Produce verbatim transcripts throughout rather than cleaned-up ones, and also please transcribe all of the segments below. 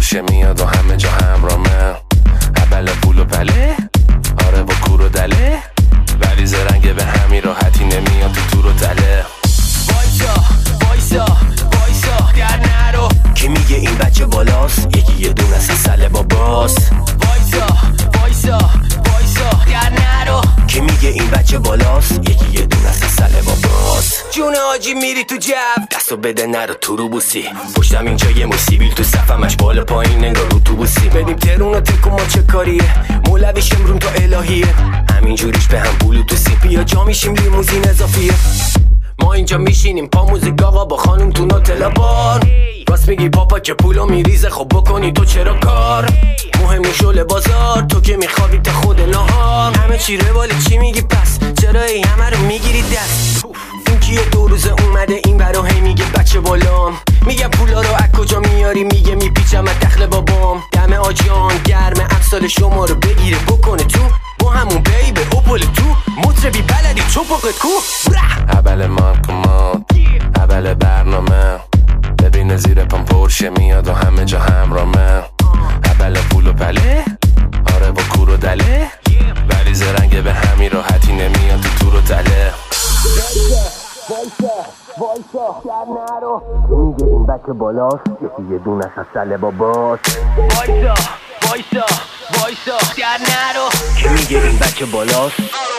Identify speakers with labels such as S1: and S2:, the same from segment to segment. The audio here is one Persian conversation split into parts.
S1: پرشه میاد و همه جا همرامه. اول پول و پله، آره و کور و دله، ولی زرنگ به همین راحتی نمیاد تو تور و تله.
S2: وایسا وایسا وایسا در نرو،
S3: کی میگه این بچه بالاست؟ یکی یه دونه سسله باباست.
S2: وایسا وایسا وایسا در نرو،
S3: کی میگه این بچه بالاست؟ یکی یه دونه سسله باباست.
S2: جون آجی میری تو جو،
S3: دستو بده نرو تو رو بوسی. پشتم اینجا یه موسیبیل تو صفمش بالا پایین انگار رو تو بوسی.
S2: بدیم ترون و تکو ما چه کاریه، مولویش امرون تا الهیه،
S3: همینجوریش به هم بلوتوسی.
S2: بیا جا میشیم لیموزین اضافیه. ما اینجا میشینیم پا موزیک آقا با خانوم تو نوتلا بار. راست میگی پاپا که پولو میریزه، خب بکنی تو چرا کار؟ مهم شل بازار، تو که میخوابی تا خود نهار. همه چی رواله چی میگی پس؟ چرا ای همه رو میگیری دست؟ این کیه دو روز اومده این برا هی میگه بچه بالام. میگه پولا رو از کجا میاری؟ میگه میپیچم از دخل بابام. دم آجان گرم امسال شما رو بگیره بکنه تو، با همون بیبه اوپل تو مطربی بلدی چوپقت کو.
S1: اول مارکومات، اول برنامه، ببین زیر پام پرشه میاد و همه جا همرامه. اول پول و پله، آره و کور و دله، ولی زرنگ به همین راحتی نمیاد تو تور و تله.
S2: وایسا وایسا در نرو،
S3: کی میگه این بچه بالاست؟ یکی یه دونه سسله باباست.
S2: وایسا وایسا وایسا در نرو،
S3: کی میگه این بچه بالاست؟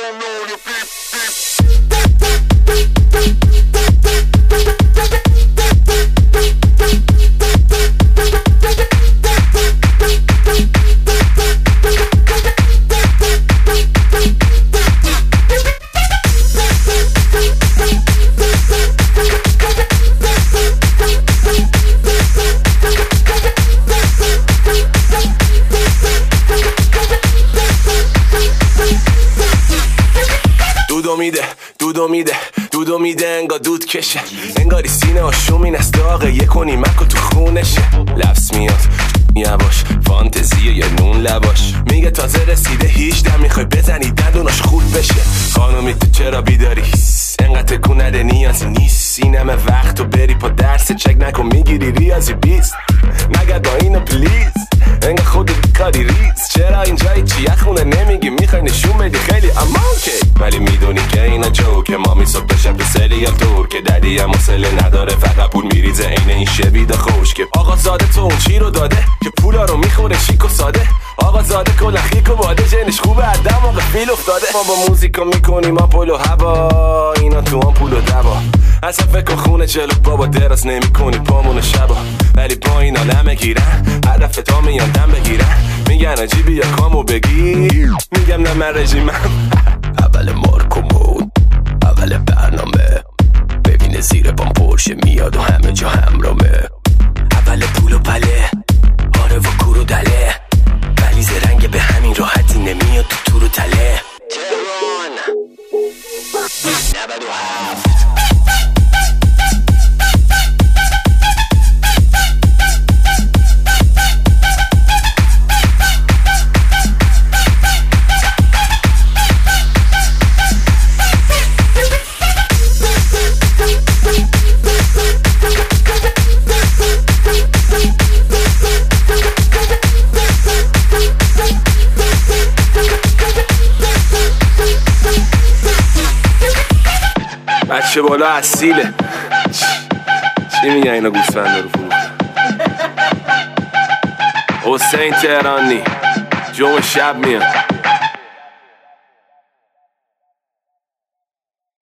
S1: دودو میده دودو میده دودو میده انگار دود کشه، انگاری سینه آشومین از داغه یه کنی مکو تو خونشه. لفظ میاد یواش فانتزیه یه نون لواش، میگه تازه رسیده هیچ میخوای بزنی دندوناش خورد بشه. خانومی تو چرا بیداری؟ انقدر تکون نده نیازی نیست، اینمه وقت تو بری پا درس چک نکن میگیری ریاضی بیست. نگرد با اینو پلیز، انگار خودت کاری ریز. چرا اینجایی چیه خونه نمیگی؟ میخوای نشون بدی خیلی اما اوکی، ولی میدونی که اینا جوکه. مامی صبح بشم تو سریال تور که ددی هم حوصله نداره، فقط پول میریزه عین این شویدا خوش. که آقا زاده تو اون چی رو داده که پولا رو میخوره شیک و ساده؟ آقا زاده کلا خیک و باده، جنش خوبه عدم موقع فیل افتاده. ما با موزیکا میکنیم آپول و هوا، اینا تو هم پول و دوا. اصلا فکر خونه جلو بابا دراز نمی کنی پامون شبا، ولی با اینا لمه گیرن هدف تا میان دم بگیرن. میگن آجی بیا کامو بگیر، میگم نه من رژیمم.
S3: اول مارکومون، اول برنامه، ببینه زیر پام پرشه میاد و همه جا همرامه. اول پول و پله، آره و کور و دله، ولی زرنگ به همین راحتی نمیاد تو تور و تله. تهران نود و هفت.
S1: بچه بالا اصیله. چی میگه اینا گوسفنده رو فروختن؟ حسین تهرانی جمعه شب میاد.